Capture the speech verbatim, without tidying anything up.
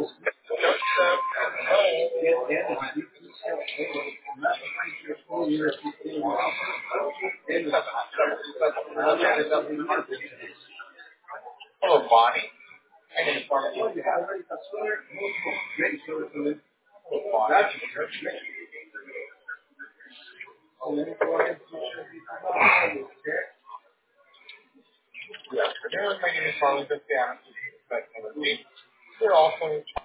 Hello, Bonnie. Good afternoon. My name is Harley Bastian. We're also